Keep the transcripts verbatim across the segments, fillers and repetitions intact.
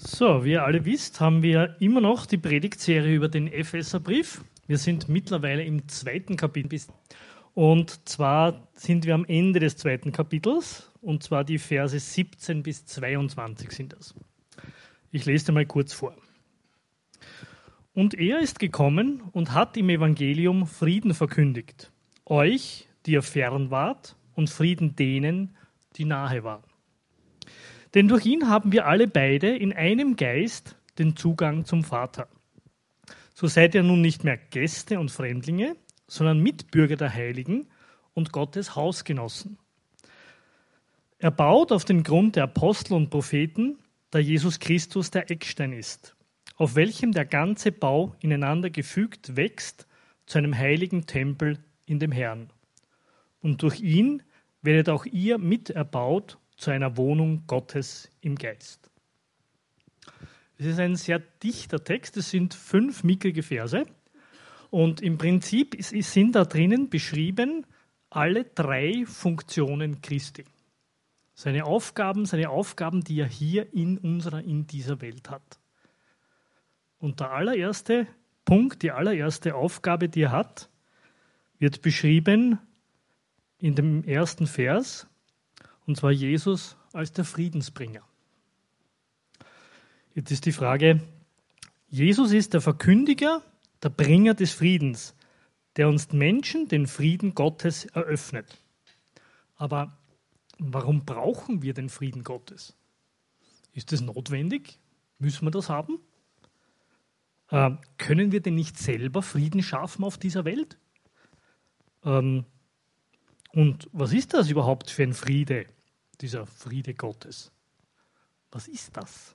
So, wie ihr alle wisst, haben wir immer noch die Predigtserie über den Epheserbrief. Wir sind mittlerweile im zweiten Kapitel. Und zwar sind wir am Ende des zweiten Kapitels, und zwar die Verse siebzehn bis zweiundzwanzig sind das. Ich lese dir mal kurz vor. Und er ist gekommen und hat im Evangelium Frieden verkündigt, euch, die ihr fern wart, und Frieden denen, die nahe waren. Denn durch ihn haben wir alle beide in einem Geist den Zugang zum Vater. So seid ihr nun nicht mehr Gäste und Fremdlinge, sondern Mitbürger der Heiligen und Gottes Hausgenossen. Er baut auf den Grund der Apostel und Propheten, da Jesus Christus der Eckstein ist, auf welchem der ganze Bau ineinander gefügt wächst zu einem heiligen Tempel in dem Herrn. Und durch ihn werdet auch ihr miterbaut zu einer Wohnung Gottes im Geist. Es ist ein sehr dichter Text, es sind fünf mickrige Verse und im Prinzip sind da drinnen beschrieben alle drei Funktionen Christi. Seine Aufgaben, seine Aufgaben, die er hier in unserer, in dieser Welt hat. Und der allererste Punkt, die allererste Aufgabe, die er hat, wird beschrieben in dem ersten Vers, und zwar Jesus als der Friedensbringer. Jetzt ist die Frage, Jesus ist der Verkündiger, der Bringer des Friedens, der uns Menschen den Frieden Gottes eröffnet. Aber warum brauchen wir den Frieden Gottes? Ist es notwendig? Müssen wir das haben? Äh, können wir denn nicht selber Frieden schaffen auf dieser Welt? Ähm, Und was ist das überhaupt für ein Friede, dieser Friede Gottes? Was ist das?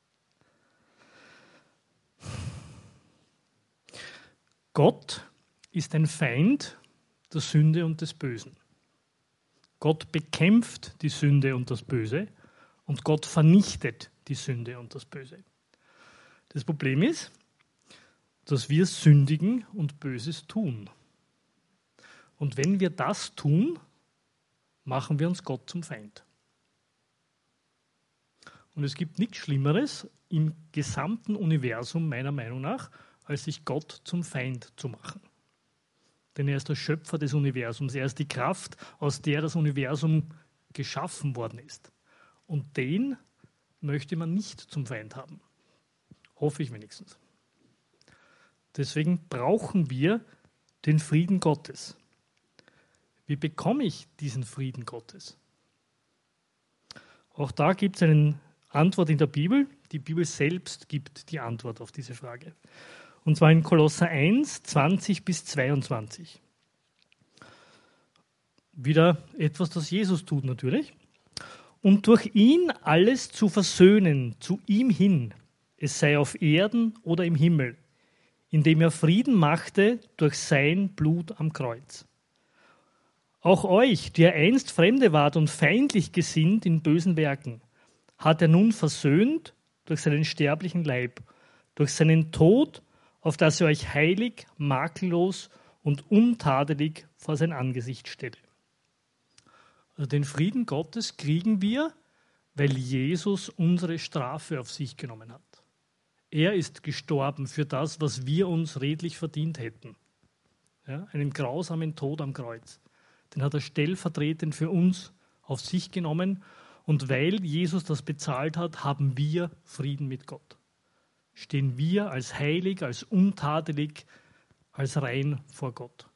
Gott ist ein Feind der Sünde und des Bösen. Gott bekämpft die Sünde und das Böse und Gott vernichtet die Sünde und das Böse. Das Problem ist, dass wir sündigen und Böses tun. Und wenn wir das tun, machen wir uns Gott zum Feind. Und es gibt nichts Schlimmeres im gesamten Universum, meiner Meinung nach, als sich Gott zum Feind zu machen. Denn er ist der Schöpfer des Universums, er ist die Kraft, aus der das Universum geschaffen worden ist. Und den möchte man nicht zum Feind haben. Hoffe ich wenigstens. Deswegen brauchen wir den Frieden Gottes. Wie bekomme ich diesen Frieden Gottes? Auch da gibt es eine Antwort in der Bibel. Die Bibel selbst gibt die Antwort auf diese Frage. Und zwar in Kolosser eins, zwanzig bis zweiundzwanzig. Wieder etwas, das Jesus tut natürlich. Und durch ihn alles zu versöhnen, zu ihm hin, es sei auf Erden oder im Himmel, indem er Frieden machte durch sein Blut am Kreuz. Auch euch, die ihr einst Fremde wart und feindlich gesinnt in bösen Werken, hat er nun versöhnt durch seinen sterblichen Leib, durch seinen Tod, auf dass er euch heilig, makellos und untadelig vor sein Angesicht stelle. Also den Frieden Gottes kriegen wir, weil Jesus unsere Strafe auf sich genommen hat. Er ist gestorben für das, was wir uns redlich verdient hätten. Ja, einen grausamen Tod am Kreuz. Den hat er stellvertretend für uns auf sich genommen. Und weil Jesus das bezahlt hat, haben wir Frieden mit Gott. Stehen wir als heilig, als untadelig, als rein vor Gott.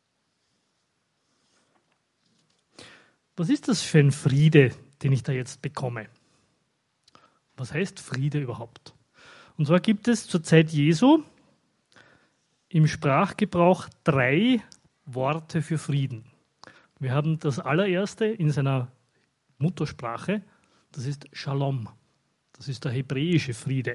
Was ist das für ein Friede, den ich da jetzt bekomme? Was heißt Friede überhaupt? Und zwar gibt es zur Zeit Jesu im Sprachgebrauch drei Worte für Frieden. Wir haben das allererste in seiner Muttersprache, das ist Shalom. Das ist der hebräische Friede.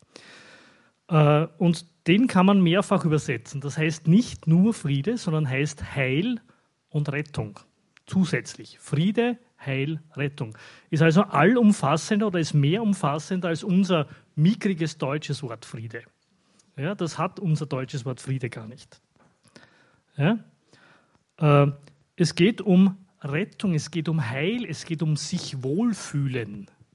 Und den kann man mehrfach übersetzen. Das heißt nicht nur Friede, sondern heißt Heil und Rettung. Zusätzlich. Friede, Heil, Rettung. Ist also allumfassender oder ist mehr umfassend als unser mickriges deutsches Wort Friede. Ja, das hat unser deutsches Wort Friede gar nicht. Ja? Äh, Es geht um Rettung, es geht um Heil, es geht um sich wohlfühlen.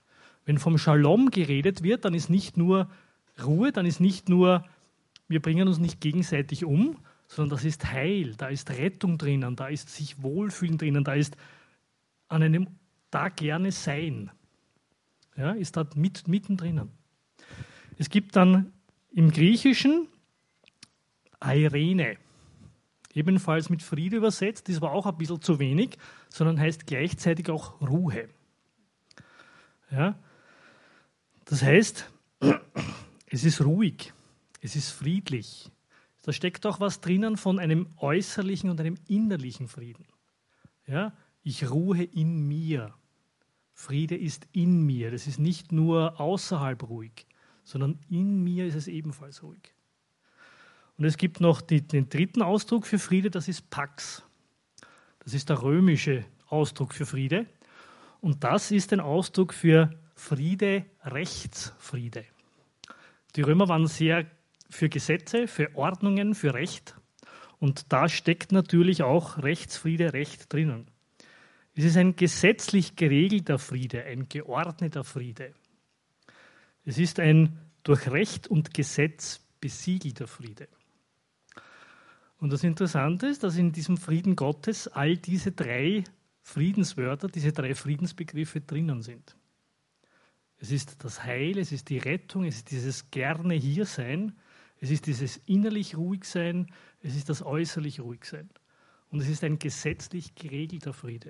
Wenn vom Shalom geredet wird, dann ist nicht nur Ruhe, dann ist nicht nur, wir bringen uns nicht gegenseitig um, sondern das ist Heil, da ist Rettung drinnen, da ist sich wohlfühlen drinnen, da ist an einem da gerne sein. Ja, ist da mit, mittendrin. Es gibt dann im Griechischen Eirene, ebenfalls mit Friede übersetzt, das war auch ein bisschen zu wenig, sondern heißt gleichzeitig auch Ruhe. Ja, das heißt, es ist ruhig, es ist friedlich. Da steckt auch was drinnen von einem äußerlichen und einem innerlichen Frieden. Ja, ich ruhe in mir. Friede ist in mir. Das ist nicht nur außerhalb ruhig, sondern in mir ist es ebenfalls ruhig. Und es gibt noch die, den dritten Ausdruck für Friede, das ist Pax. Das ist der römische Ausdruck für Friede. Und das ist ein Ausdruck für Friede, Rechtsfriede. Die Römer waren sehr für Gesetze, für Ordnungen, für Recht. Und da steckt natürlich auch Rechtsfriede, Recht drinnen. Es ist ein gesetzlich geregelter Friede, ein geordneter Friede. Es ist ein durch Recht und Gesetz besiegelter Friede. Und das Interessante ist, dass in diesem Frieden Gottes all diese drei Friedenswörter, diese drei Friedensbegriffe drinnen sind. Es ist das Heil, es ist die Rettung, es ist dieses gerne hier sein, es ist dieses innerlich ruhig sein, es ist das äußerlich ruhig sein. Und es ist ein gesetzlich geregelter Friede.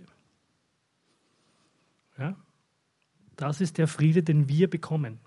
Ja? Das ist der Friede, den wir bekommen.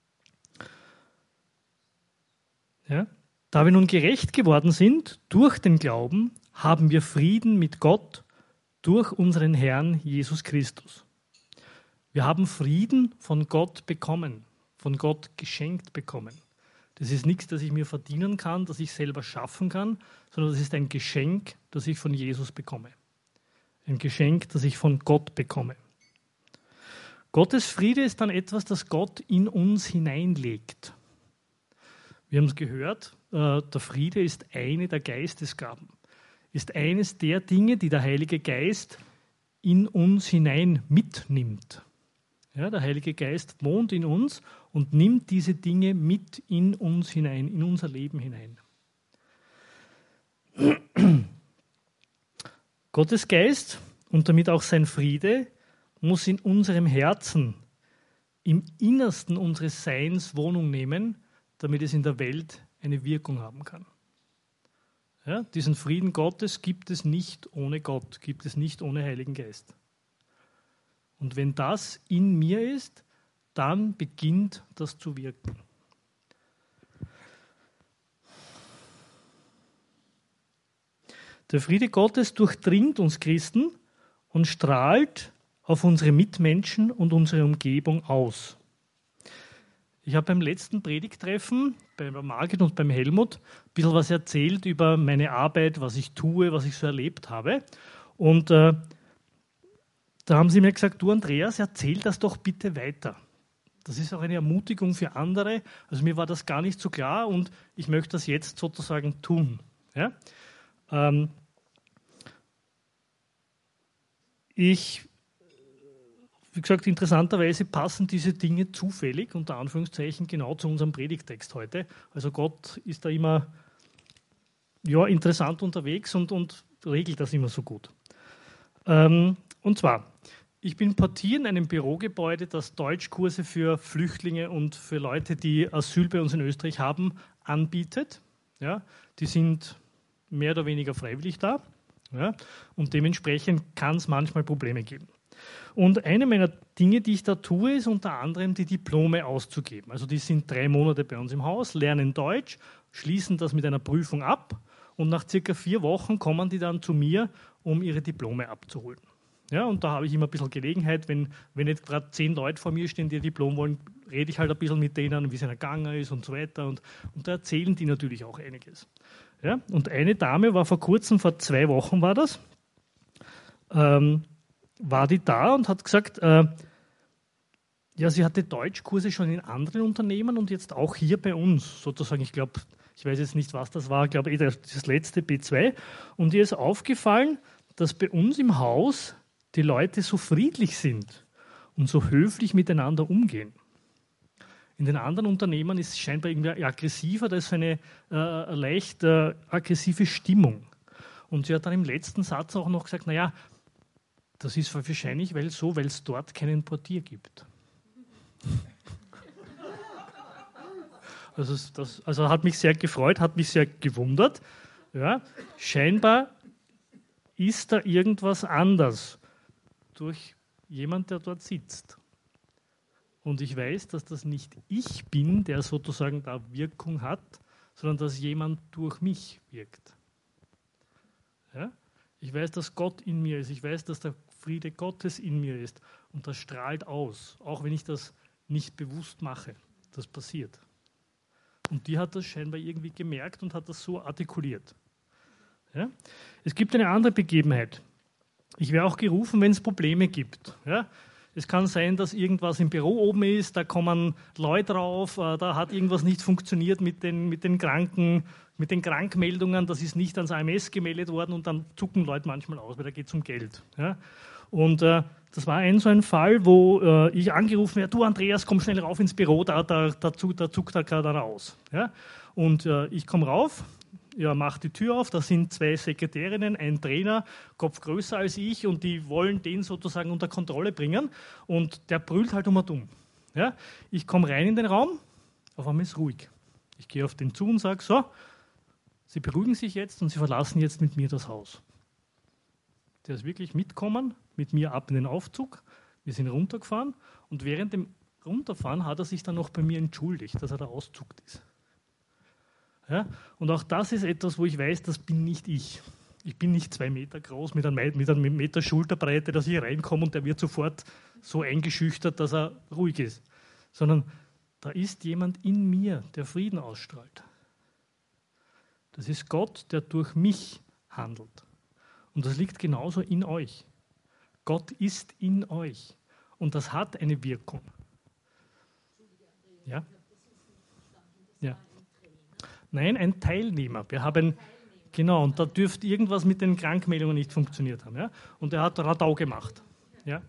Ja? Da wir nun gerecht geworden sind durch den Glauben, haben wir Frieden mit Gott durch unseren Herrn Jesus Christus. Wir haben Frieden von Gott bekommen, von Gott geschenkt bekommen. Das ist nichts, das ich mir verdienen kann, das ich selber schaffen kann, sondern das ist ein Geschenk, das ich von Jesus bekomme. Ein Geschenk, das ich von Gott bekomme. Gottes Friede ist dann etwas, das Gott in uns hineinlegt. Wir haben es gehört, der Friede ist eine der Geistesgaben, ist eines der Dinge, die der Heilige Geist in uns hinein mitnimmt. Ja, der Heilige Geist wohnt in uns und nimmt diese Dinge mit in uns hinein, in unser Leben hinein. Gottes Geist und damit auch sein Friede muss in unserem Herzen, im Innersten unseres Seins Wohnung nehmen, damit es in der Welt eine Wirkung haben kann. Ja, diesen Frieden Gottes gibt es nicht ohne Gott, gibt es nicht ohne Heiligen Geist. Und wenn das in mir ist, dann beginnt das zu wirken. Der Friede Gottes durchdringt uns Christen und strahlt auf unsere Mitmenschen und unsere Umgebung aus. Ich habe beim letzten Predigtreffen, bei Margit und beim Helmut, ein bisschen was erzählt über meine Arbeit, was ich tue, was ich so erlebt habe. Und äh, da haben sie mir gesagt, du Andreas, erzähl das doch bitte weiter. Das ist auch eine Ermutigung für andere. Also mir war das gar nicht so klar und ich möchte das jetzt sozusagen tun. Ja? Ähm, ich Wie gesagt, interessanterweise passen diese Dinge zufällig, unter Anführungszeichen, genau zu unserem Predigtext heute. Also Gott ist da immer ja, interessant unterwegs und, und regelt das immer so gut. Ähm, und zwar, ich bin Portier in einem Bürogebäude, das Deutschkurse für Flüchtlinge und für Leute, die Asyl bei uns in Österreich haben, anbietet. Ja, die sind mehr oder weniger freiwillig da. Ja, und dementsprechend kann es manchmal Probleme geben. Und eine meiner Dinge, die ich da tue, ist unter anderem die Diplome auszugeben. Also die sind drei Monate bei uns im Haus, lernen Deutsch, schließen das mit einer Prüfung ab und nach circa vier Wochen kommen die dann zu mir, um ihre Diplome abzuholen. Ja, und da habe ich immer ein bisschen Gelegenheit, wenn, wenn jetzt gerade zehn Leute vor mir stehen, die ihr Diplom wollen, rede ich halt ein bisschen mit denen, wie es ihnen gegangen ist und so weiter. Und, und da erzählen die natürlich auch einiges. Ja, und eine Dame war vor kurzem, vor zwei Wochen war das, ähm, war die da und hat gesagt, äh, ja, sie hatte Deutschkurse schon in anderen Unternehmen und jetzt auch hier bei uns, sozusagen, ich glaube, ich weiß jetzt nicht, was das war, ich glaube, eh das letzte B zwei. Und ihr ist aufgefallen, dass bei uns im Haus die Leute so friedlich sind und so höflich miteinander umgehen. In den anderen Unternehmen ist es scheinbar irgendwie aggressiver, da ist so eine äh, leicht äh, aggressive Stimmung. Und sie hat dann im letzten Satz auch noch gesagt, naja, das ist wahrscheinlich weil so, weil es dort keinen Portier gibt. Also das also hat mich sehr gefreut, hat mich sehr gewundert. Ja, scheinbar ist da irgendwas anders durch jemand, der dort sitzt. Und ich weiß, dass das nicht ich bin, der sozusagen da Wirkung hat, sondern dass jemand durch mich wirkt. Ja? Ich weiß, dass Gott in mir ist. Ich weiß, dass der Friede Gottes in mir ist. Und das strahlt aus, auch wenn ich das nicht bewusst mache. Das passiert. Und die hat das scheinbar irgendwie gemerkt und hat das so artikuliert. Ja? Es gibt eine andere Begebenheit. Ich wäre auch gerufen, wenn es Probleme gibt. Ja? Es kann sein, dass irgendwas im Büro oben ist, da kommen Leute drauf, da hat irgendwas nicht funktioniert mit den, mit den Kranken, mit den Krankmeldungen, das ist nicht ans A M S gemeldet worden und dann zucken Leute manchmal aus, weil da geht es um Geld. Ja? Und äh, das war ein so ein Fall, wo äh, ich angerufen werde, du Andreas, komm schnell rauf ins Büro, da, da, da, da zuckt er gerade aus. Ja? Und äh, ich komme rauf, ja, mache die Tür auf, da sind zwei Sekretärinnen, ein Trainer, Kopf größer als ich und die wollen den sozusagen unter Kontrolle bringen und der brüllt halt um und um. Ja? Ich komme rein in den Raum, auf einmal ist ruhig. Ich gehe auf den zu und sage, so, Sie beruhigen sich jetzt und Sie verlassen jetzt mit mir das Haus. Der ist wirklich mitgekommen, mit mir ab in den Aufzug, wir sind runtergefahren und während dem Runterfahren hat er sich dann noch bei mir entschuldigt, dass er da auszuckt ist. Ja, und auch das ist etwas, wo ich weiß, das bin nicht ich. Ich bin nicht zwei Meter groß mit einem, mit einem Meter Schulterbreite, dass ich reinkomme und der wird sofort so eingeschüchtert, dass er ruhig ist. Sondern da ist jemand in mir, der Frieden ausstrahlt. Das ist Gott, der durch mich handelt. Und das liegt genauso in euch. Gott ist in euch. Und das hat eine Wirkung. Ja? Ja. Nein, ein Teilnehmer. Wir haben, genau, und da dürfte irgendwas mit den Krankmeldungen nicht funktioniert haben. Ja? Und er hat Radau gemacht. Ja?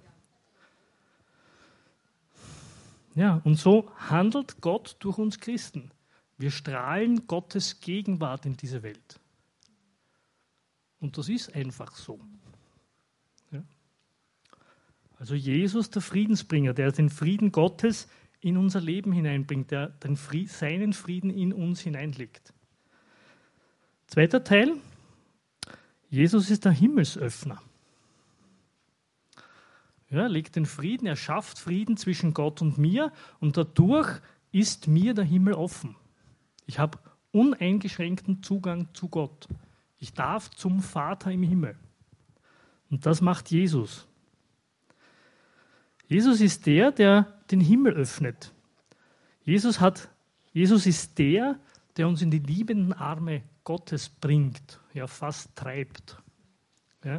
Ja, und so handelt Gott durch uns Christen. Wir strahlen Gottes Gegenwart in diese Welt. Und das ist einfach so. Ja? Also Jesus, der Friedensbringer, der den Frieden Gottes in unser Leben hineinbringt, der den Frieden, seinen Frieden in uns hineinlegt. Zweiter Teil, Jesus ist der Himmelsöffner. Ja, er legt den Frieden, er schafft Frieden zwischen Gott und mir und dadurch ist mir der Himmel offen. Ich habe uneingeschränkten Zugang zu Gott. Ich darf zum Vater im Himmel. Und das macht Jesus. Jesus ist der, der den Himmel öffnet. Jesus, hat, Jesus ist der, der uns in die liebenden Arme Gottes bringt, ja fast treibt. Ja?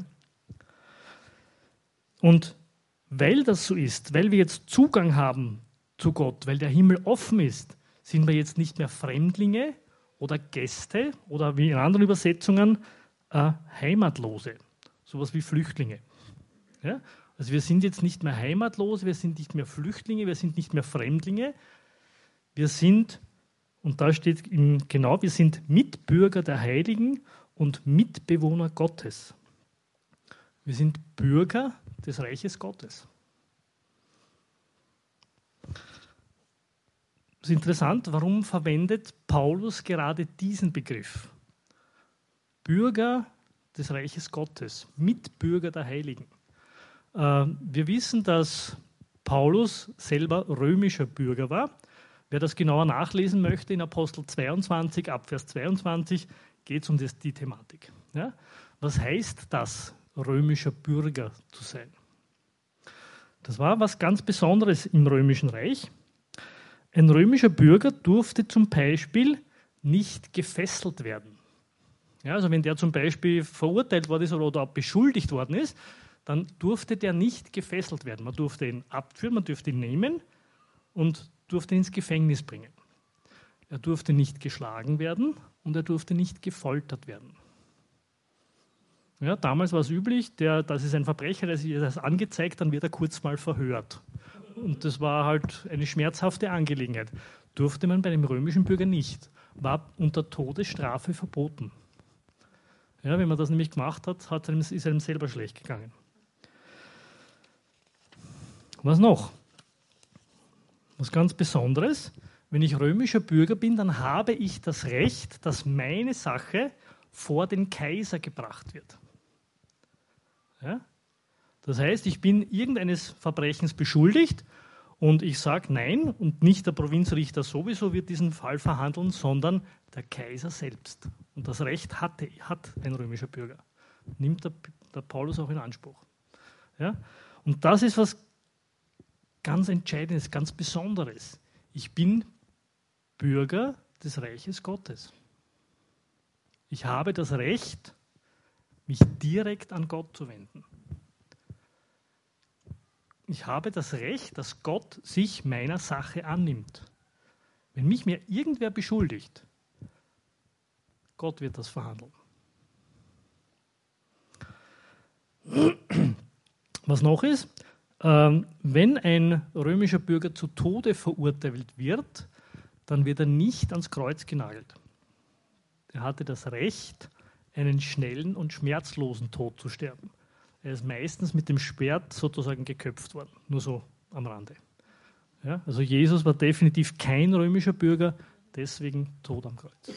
Und weil das so ist, weil wir jetzt Zugang haben zu Gott, weil der Himmel offen ist, sind wir jetzt nicht mehr Fremdlinge oder Gäste oder wie in anderen Übersetzungen äh, Heimatlose, sowas wie Flüchtlinge. Ja? Also wir sind jetzt nicht mehr heimatlos, wir sind nicht mehr Flüchtlinge, wir sind nicht mehr Fremdlinge. Wir sind, und da steht genau, wir sind Mitbürger der Heiligen und Mitbewohner Gottes. Wir sind Bürger des Reiches Gottes. Das ist interessant, warum verwendet Paulus gerade diesen Begriff? Bürger des Reiches Gottes, Mitbürger der Heiligen. Wir wissen, dass Paulus selber römischer Bürger war. Wer das genauer nachlesen möchte, in Apostel zweiundzwanzig, ab Vers zweiundzwanzig, geht es um das, die Thematik. Ja? Was heißt das, römischer Bürger zu sein? Das war was ganz Besonderes im Römischen Reich. Ein römischer Bürger durfte zum Beispiel nicht gefesselt werden. Ja, also wenn der zum Beispiel verurteilt worden ist oder beschuldigt worden ist, dann durfte der nicht gefesselt werden. Man durfte ihn abführen, man durfte ihn nehmen und durfte ihn ins Gefängnis bringen. Er durfte nicht geschlagen werden und er durfte nicht gefoltert werden. Ja, damals war es üblich, der, das ist ein Verbrecher, der ist angezeigt, dann wird er kurz mal verhört. und das war halt eine schmerzhafte Angelegenheit. Durfte man bei einem römischen Bürger nicht. War unter Todesstrafe verboten. Ja, wenn man das nämlich gemacht hat, hat einem, ist einem selber schlecht gegangen. Was noch? Was ganz Besonderes. Wenn ich römischer Bürger bin, dann habe ich das Recht, dass meine Sache vor den Kaiser gebracht wird. Ja? Das heißt, ich bin irgendeines Verbrechens beschuldigt und ich sage nein und nicht der Provinzrichter sowieso wird diesen Fall verhandeln, sondern der Kaiser selbst. Und das Recht hatte, hat ein römischer Bürger. Nimmt der, der Paulus auch in Anspruch. Ja? Und das ist was ganz Entscheidendes, ganz Besonderes. Ich bin Bürger des Reiches Gottes. Ich habe das Recht, mich direkt an Gott zu wenden. Ich habe das Recht, dass Gott sich meiner Sache annimmt. Wenn mich mir irgendwer beschuldigt, Gott wird das verhandeln. Was noch ist, ähm, wenn ein römischer Bürger zu Tode verurteilt wird, dann wird er nicht ans Kreuz genagelt. Er hatte das Recht, einen schnellen und schmerzlosen Tod zu sterben. Er ist meistens mit dem Schwert sozusagen geköpft worden, nur so am Rande. Ja, also Jesus war definitiv kein römischer Bürger, deswegen Tod am Kreuz.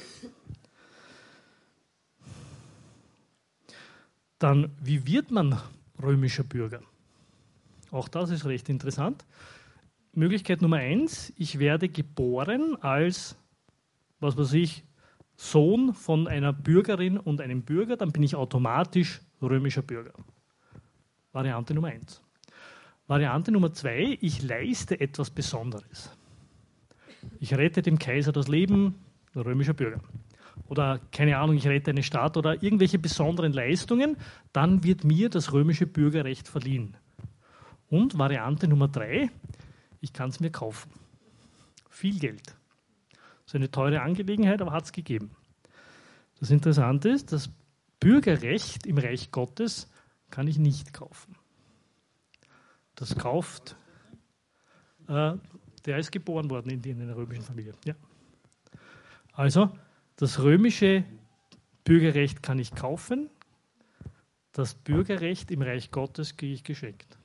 Dann, wie wird man römischer Bürger? Auch das ist recht interessant. Möglichkeit Nummer eins, ich werde geboren als, was weiß ich, Sohn von einer Bürgerin und einem Bürger, dann bin ich automatisch römischer Bürger. Variante Nummer eins. Variante Nummer zwei, ich leiste etwas Besonderes. Ich rette dem Kaiser das Leben, römischer Bürger. Oder, keine Ahnung, ich rette eine Stadt oder irgendwelche besonderen Leistungen, dann wird mir das römische Bürgerrecht verliehen. Und Variante Nummer drei, ich kann es mir kaufen. Viel Geld. Das ist eine teure Angelegenheit, aber hat es gegeben. Das Interessante ist, das Bürgerrecht im Reich Gottes kann ich nicht kaufen. Das kauft, äh, der ist geboren worden in, in einer römischen Familie. Ja. Also, das römische Bürgerrecht kann ich kaufen, das Bürgerrecht im Reich Gottes kriege ich geschenkt.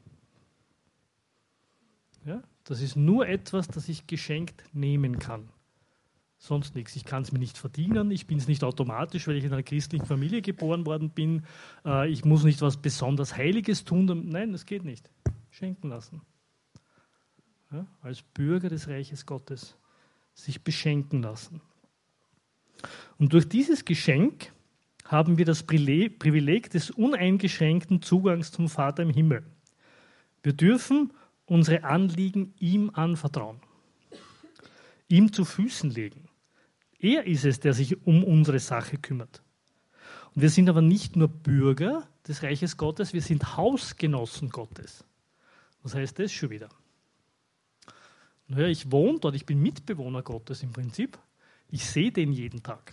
Ja, das ist nur etwas, das ich geschenkt nehmen kann. Sonst nichts. Ich kann es mir nicht verdienen, ich bin es nicht automatisch, weil ich in einer christlichen Familie geboren worden bin. Äh, ich muss nicht was besonders Heiliges tun. Nein, das geht nicht. Schenken lassen. Ja, als Bürger des Reiches Gottes sich beschenken lassen. Und durch dieses Geschenk haben wir das Privileg des uneingeschränkten Zugangs zum Vater im Himmel. Wir dürfen unsere Anliegen ihm anvertrauen, ihm zu Füßen legen. Er ist es, der sich um unsere Sache kümmert. Und wir sind aber nicht nur Bürger des Reiches Gottes, wir sind Hausgenossen Gottes. Was heißt das schon wieder? Naja, ich wohne dort, ich bin Mitbewohner Gottes im Prinzip. Ich sehe den jeden Tag.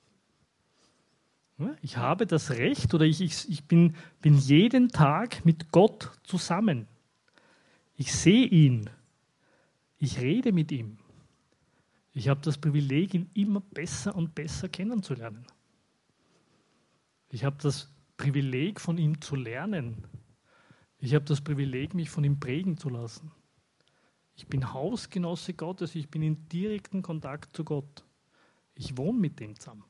Ich habe das Recht oder ich, ich, ich bin, bin jeden Tag mit Gott zusammen. Ich sehe ihn. Ich rede mit ihm. Ich habe das Privileg, ihn immer besser und besser kennenzulernen. Ich habe das Privileg, von ihm zu lernen. Ich habe das Privileg, mich von ihm prägen zu lassen. Ich bin Hausgenosse Gottes, ich bin in direktem Kontakt zu Gott. Ich wohne mit dem zusammen.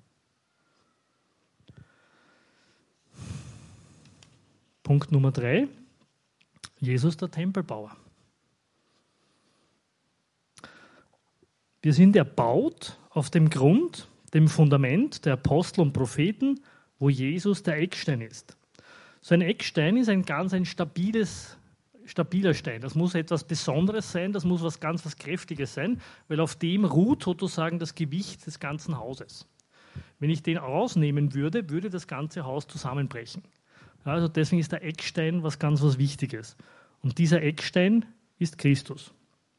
Punkt Nummer drei. Jesus der Tempelbauer. Wir sind erbaut auf dem Grund, dem Fundament der Apostel und Propheten, wo Jesus der Eckstein ist. So ein Eckstein ist ein ganz ein stabiles, stabiler Stein. Das muss etwas Besonderes sein, das muss was ganz was Kräftiges sein, weil auf dem ruht sozusagen das Gewicht des ganzen Hauses. Wenn ich den rausnehmen würde, würde das ganze Haus zusammenbrechen. Also deswegen ist der Eckstein was ganz was Wichtiges. Und dieser Eckstein ist Christus.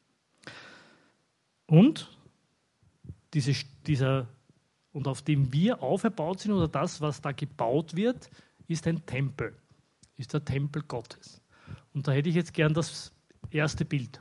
Und diese, dieser, und auf dem wir auferbaut sind, oder das, was da gebaut wird, ist ein Tempel, ist der Tempel Gottes. Und da hätte ich jetzt gern das erste Bild.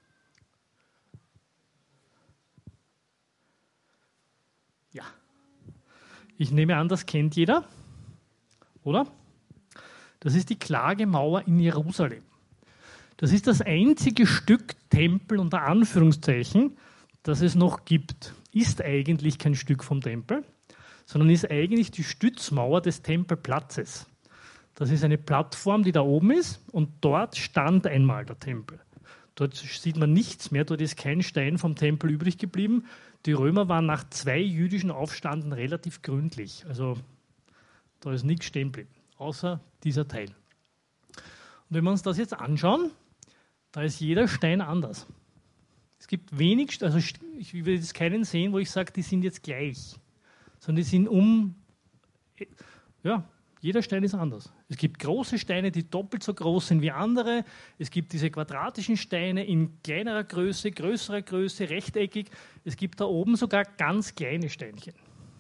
Ja. Ich nehme an, das kennt jeder, oder? Das ist die Klagemauer in Jerusalem. Das ist das einzige Stück Tempel unter Anführungszeichen, das es noch gibt. Ist eigentlich kein Stück vom Tempel, sondern ist eigentlich die Stützmauer des Tempelplatzes. Das ist eine Plattform, die da oben ist, und dort stand einmal der Tempel. Dort sieht man nichts mehr, dort ist kein Stein vom Tempel übrig geblieben. Die Römer waren nach zwei jüdischen Aufständen relativ gründlich. Also da ist nichts stehen geblieben, außer dieser Teil. Und wenn wir uns das jetzt anschauen, da ist jeder Stein anders. Es gibt wenig, also ich will jetzt keinen sehen, wo ich sage, die sind jetzt gleich, sondern die sind um, ja, jeder Stein ist anders. Es gibt große Steine, die doppelt so groß sind wie andere. Es gibt diese quadratischen Steine in kleinerer Größe, größerer Größe, rechteckig. Es gibt da oben sogar ganz kleine Steinchen.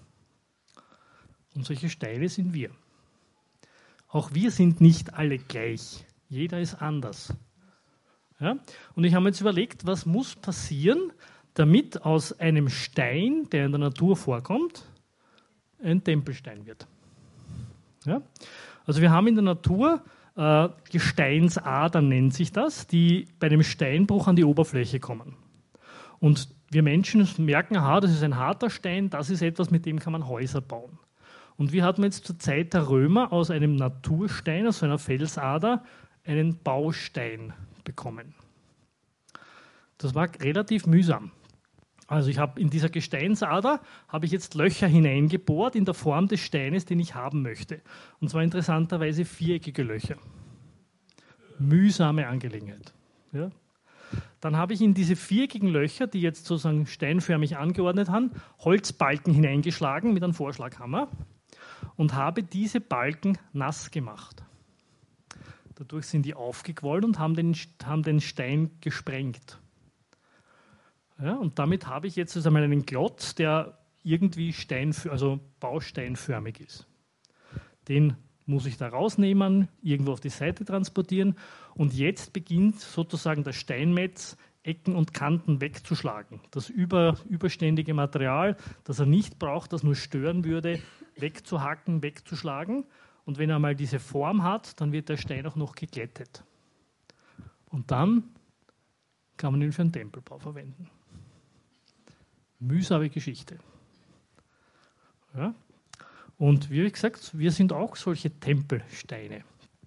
Und solche Steine sind wir. Auch wir sind nicht alle gleich. Jeder ist anders. Ja? Und ich habe mir jetzt überlegt, was muss passieren, damit aus einem Stein, der in der Natur vorkommt, ein Tempelstein wird. Ja? Also wir haben in der Natur äh, Gesteinsadern, nennt sich das, die bei dem Steinbruch an die Oberfläche kommen. Und wir Menschen merken, aha, das ist ein harter Stein, das ist etwas, mit dem kann man Häuser bauen. Und wie hat man jetzt zur Zeit der Römer aus einem Naturstein, aus einer Felsader, einen Baustein bekommen? Das war relativ mühsam. Also ich habe in dieser Gesteinsader habe ich jetzt Löcher hineingebohrt in der Form des Steines, den ich haben möchte. Und zwar interessanterweise viereckige Löcher. Mühsame Angelegenheit. Ja. Dann habe ich in diese viereckigen Löcher, die jetzt sozusagen steinförmig angeordnet haben, Holzbalken hineingeschlagen mit einem Vorschlaghammer und habe diese Balken nass gemacht. Dadurch sind die aufgequollen und haben den, haben den Stein gesprengt. Ja, und damit habe ich jetzt also einmal einen Klotz, der irgendwie Stein, also bausteinförmig ist. Den muss ich da rausnehmen, irgendwo auf die Seite transportieren, und jetzt beginnt sozusagen der Steinmetz, Ecken und Kanten wegzuschlagen. Das über, überständige Material, das er nicht braucht, das nur stören würde, wegzuhacken, wegzuschlagen. Und wenn er mal diese Form hat, dann wird der Stein auch noch geglättet. Und dann kann man ihn für einen Tempelbau verwenden. Mühsame Geschichte. Ja? Und wie gesagt, wir sind auch solche Tempelsteine.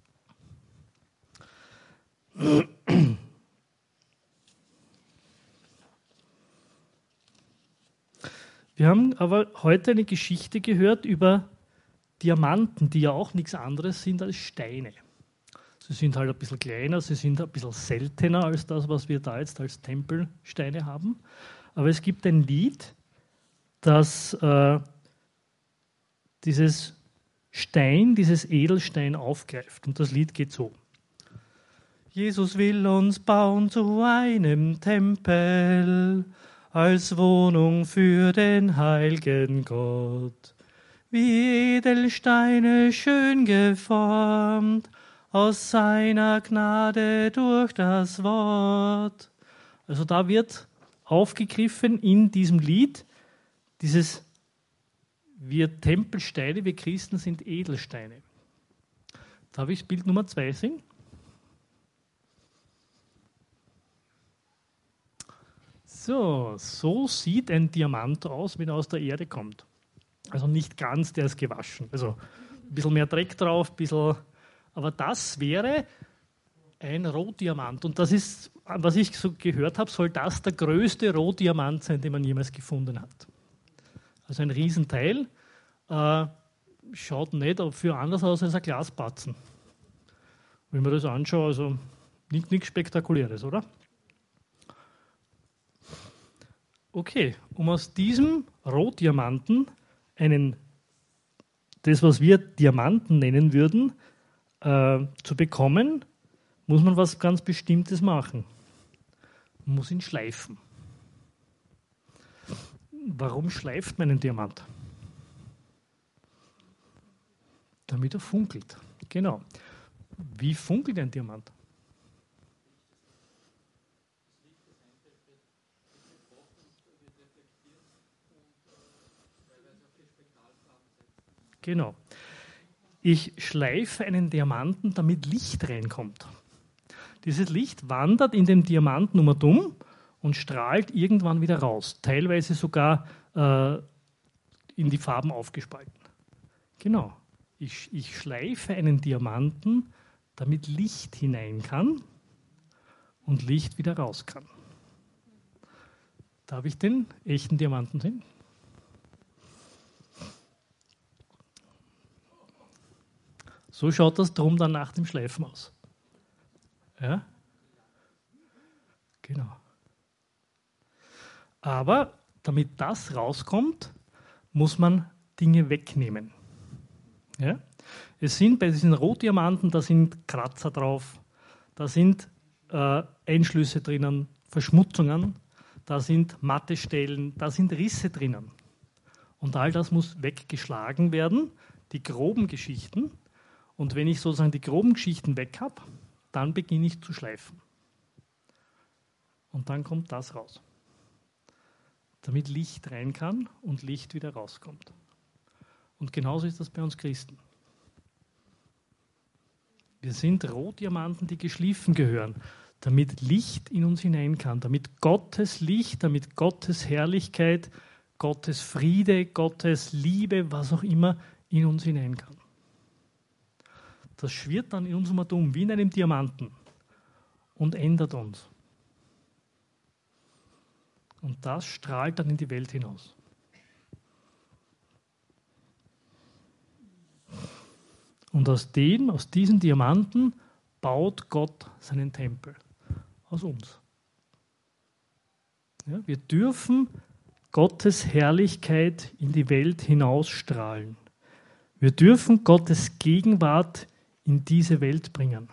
Wir haben aber heute eine Geschichte gehört über Diamanten, die ja auch nichts anderes sind als Steine. Sie sind halt ein bisschen kleiner, sie sind ein bisschen seltener als das, was wir da jetzt als Tempelsteine haben. Aber es gibt ein Lied, das äh, dieses Stein, dieses Edelstein aufgreift. Und das Lied geht so. Jesus will uns bauen zu einem Tempel, als Wohnung für den heiligen Gott. Wie Edelsteine schön geformt, aus seiner Gnade durch das Wort. Also da wird aufgegriffen in diesem Lied dieses, wir Tempelsteine, wir Christen sind Edelsteine. Darf ich Bild Nummer zwei sehen? So, so sieht ein Diamant aus, wenn er aus der Erde kommt. Also nicht ganz, der ist gewaschen. Also ein bisschen mehr Dreck drauf, ein bisschen, aber das wäre ein Rohdiamant. Und das ist, was ich so gehört habe, soll das der größte Rohdiamant sein, den man jemals gefunden hat. Also ein Riesenteil. Äh, schaut nicht für anders aus als ein Glasbatzen. Wenn man das anschaut, also nichts, nichts Spektakuläres, oder? Okay, um aus diesem Rohdiamanten einen, das, was wir Diamanten nennen würden, äh, zu bekommen, muss man was ganz Bestimmtes machen. Man muss ihn schleifen. Warum schleift man einen Diamant? Damit er funkelt. Genau. Wie funkelt ein Diamant? Genau. Ich schleife einen Diamanten, damit Licht reinkommt. Dieses Licht wandert in den Diamanten um und um und strahlt irgendwann wieder raus. Teilweise sogar äh, in die Farben aufgespalten. Genau. Ich, ich schleife einen Diamanten, damit Licht hinein kann und Licht wieder raus kann. Da habe ich den echten Diamanten hin. So schaut das drum dann nach dem Schleifen aus. Ja? Genau. Aber damit das rauskommt, muss man Dinge wegnehmen. Ja? Es sind bei diesen Rotdiamanten, da sind Kratzer drauf, da sind äh, Einschlüsse drinnen, Verschmutzungen, da sind matte Stellen, da sind Risse drinnen. Und all das muss weggeschlagen werden, die groben Geschichten. Und wenn ich sozusagen die groben Geschichten weg habe, dann beginne ich zu schleifen. Und dann kommt das raus. Damit Licht rein kann und Licht wieder rauskommt. Und genauso ist das bei uns Christen. Wir sind Rohdiamanten, die geschliffen gehören, damit Licht in uns hinein kann, damit Gottes Licht, damit Gottes Herrlichkeit, Gottes Friede, Gottes Liebe, was auch immer, in uns hinein kann. Das schwirrt dann in unserem Atom wie in einem Diamanten und ändert uns. Und das strahlt dann in die Welt hinaus. Und aus dem, aus diesen Diamanten baut Gott seinen Tempel. Aus uns. Ja, wir dürfen Gottes Herrlichkeit in die Welt hinausstrahlen. Wir dürfen Gottes Gegenwart in diese Welt bringen.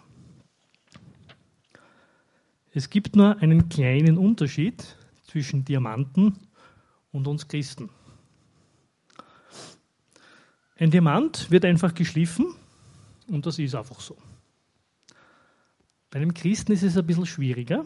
Es gibt nur einen kleinen Unterschied zwischen Diamanten und uns Christen. Ein Diamant wird einfach geschliffen und das ist einfach so. Bei einem Christen ist es ein bisschen schwieriger.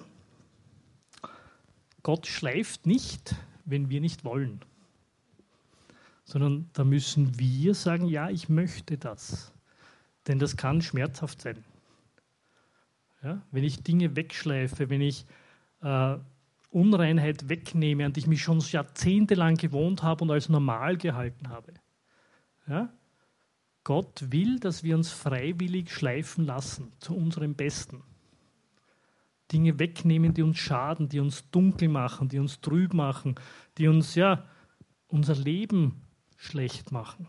Gott schleift nicht, wenn wir nicht wollen, sondern da müssen wir sagen, ja, ich möchte das. Denn das kann schmerzhaft sein. Ja, wenn ich Dinge wegschleife, wenn ich äh, Unreinheit wegnehme, an die ich mich schon jahrzehntelang gewohnt habe und als normal gehalten habe. Ja, Gott will, dass wir uns freiwillig schleifen lassen, zu unserem Besten. Dinge wegnehmen, die uns schaden, die uns dunkel machen, die uns trüb machen, die uns ja unser Leben schlecht machen.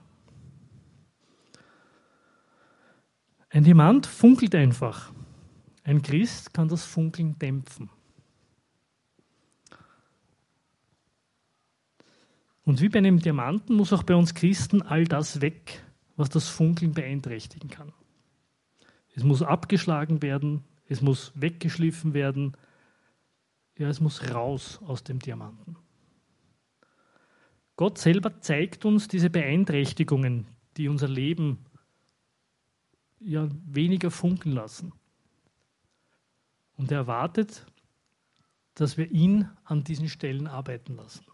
Ein Diamant funkelt einfach. Ein Christ kann das Funkeln dämpfen. Und wie bei einem Diamanten muss auch bei uns Christen all das weg, was das Funkeln beeinträchtigen kann. Es muss abgeschlagen werden, es muss weggeschliffen werden, ja, es muss raus aus dem Diamanten. Gott selber zeigt uns diese Beeinträchtigungen, die unser Leben ja, weniger funkeln lassen. Und er erwartet, dass wir ihn an diesen Stellen arbeiten lassen.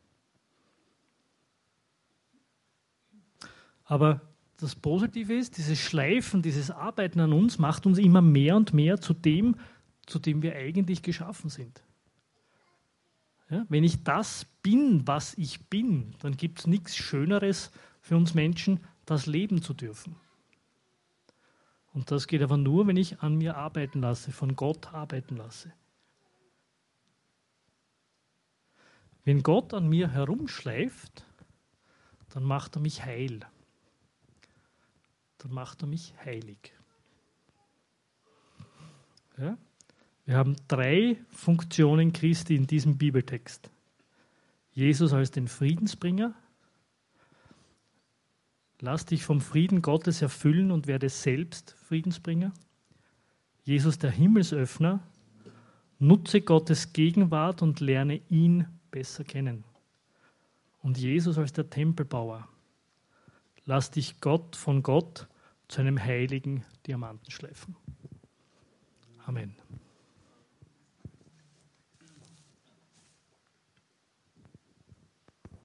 Aber das Positive ist, dieses Schleifen, dieses Arbeiten an uns macht uns immer mehr und mehr zu dem, zu dem wir eigentlich geschaffen sind. Ja, wenn ich das bin, was ich bin, dann gibt es nichts Schöneres für uns Menschen, das leben zu dürfen. Und das geht aber nur, wenn ich an mir arbeiten lasse, von Gott arbeiten lasse. Wenn Gott an mir herumschleift, dann macht er mich heil. Dann macht er mich heilig. Ja? Wir haben drei Funktionen Christi in diesem Bibeltext. Jesus als den Friedensbringer. Lass dich vom Frieden Gottes erfüllen und werde selbst Friedensbringer. Jesus der Himmelsöffner. Nutze Gottes Gegenwart und lerne ihn besser kennen. Und Jesus als der Tempelbauer. Lass dich Gott von Gott zu einem heiligen Diamanten schleifen. Amen.